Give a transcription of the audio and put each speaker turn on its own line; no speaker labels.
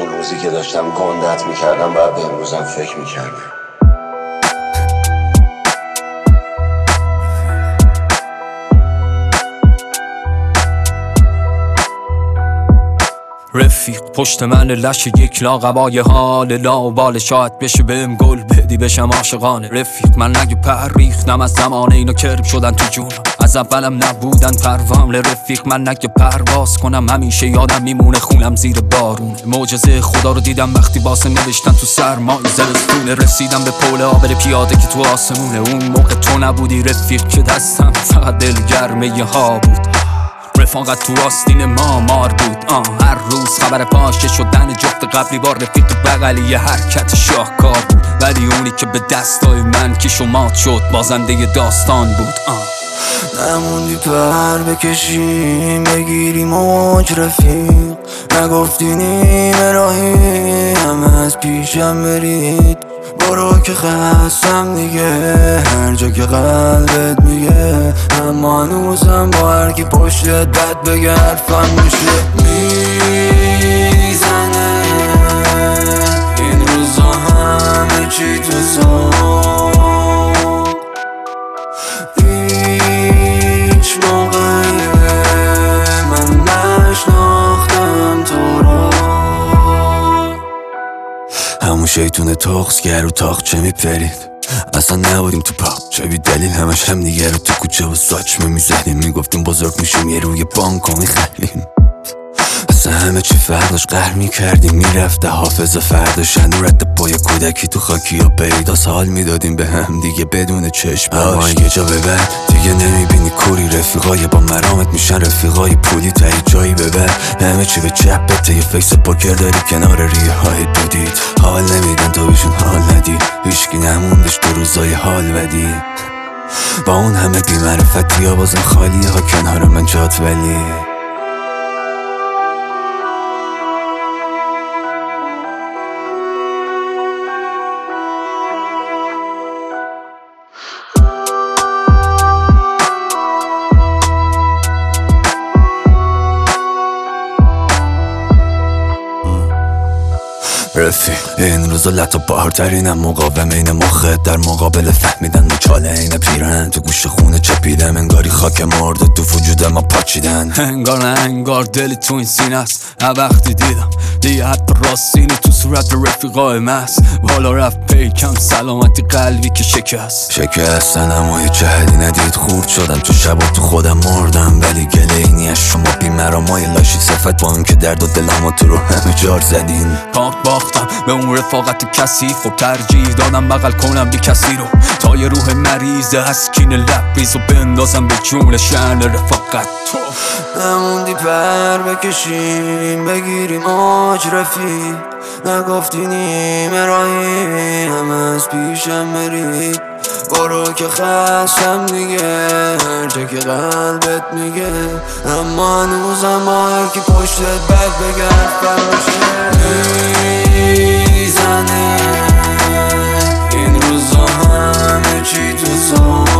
اون روزی که داشتم گندت میکردم باید به امروزم فکر میکردم.
رفیق پشت من لش یک لاغبای حال لابال شاید بشه بهم گل بدی بشم عاشقانه. رفیق من نگه پر ریختم از زمان اینو کرب شدن تو جونم، از اولم نبودن پروام. رفیق من نگه پرواز کنم همیشه یادم میمونه خونم زیر بارون. معجزه خدا رو دیدم وقتی واسه نوشتن تو سرمای زمستونه. رسیدم به پل آبر پیاده که تو آسمونه. اون موقع تو نبودی رفیق که دستم فقط دلگرمه یه ها بود. رفاقت تو آستین ما مار بود. هر روز خبر پاشه شدن جفت قبلی با رفیق بغلی یه حرکت شاهکار بود. ولی اونی که به دستای من که شما شد بازنده داستان بود.
نموندی پر بکشیم بگیری موج رفیق، نگفتی نیمه راهی همه از پیشم برید. برو که خستم دیگه هر جا که قلبت میگه، اما هنوزم با هر کی پشتت بد بگه حرفم میشه میزنه. این روزا همه چی تو ساق، هیچ موقعی من نشناختم تو را. همون شیطون تاخصگر و تاخچه میپرید، اصلا نبودیم تو پاپ چه بی دلیل همش هم دیگه رو تو کوچه و ساچمه میزنیم. میگفتیم بزرگ میشیم یه روی بانکو میخریم، اصلا همه چی فرداش قهر میکردیم. میرفته حافظ فرداش رد پای کودکی تو خاکی ها پیداست. حال میدادیم به هم دیگه بدون چشم. اما یه جا ببر دیگه نمیبینی کوری، رفیقای با مرامت میشن رفیقای پولی. تا یه جایی ببر همه چی به چپته، یه فیس پاکر داری کنار ریه های دودید. حال نمیدن تو بهشون حال ندی، هیچکی نموندش تو روزای حال بدی. با اون همه بی‌معرفتی ها بازم خالی ها کنار من جات ولی. رفیق این روزا لطا بارترینم، مقاوم این مخت در مقابل فهمیدن مچاله این پیرن. تو گوش خونه چپیدم انگاری خاک مرده تو وجود ما پاچیدن. انگار نه انگار دلی تو این سینه است. هر وقتی دیدم دیگه حتی راستینی تو صورت رفیقای مست. بالا رفت پیکم سلامتی قلبی که شکستن اما هیچ حلی ندید. خورد شدم تو شب و تو خودم مردم، ولی گله اینی از شما بیمرامای لاشی صفت با اون که درد و دلمو تو رو همه جار زدین. باختم به اون رفاقت کثیف و ترجیح دادم بغل کنم بی کسی رو تا یه روح مریضه از کین لبریز و بندازم به جون شأن رفاقت تو. نموندی پر بکشیم بگیریم موج رفیق، نگفتی نیمه راهی همه از پیشم برید. برو که خستم دیگه هر جا که قلبت میگه، اما هنوزم با هر کی پشتت بد بگه حرفم میزنه. این روزا همه چی تو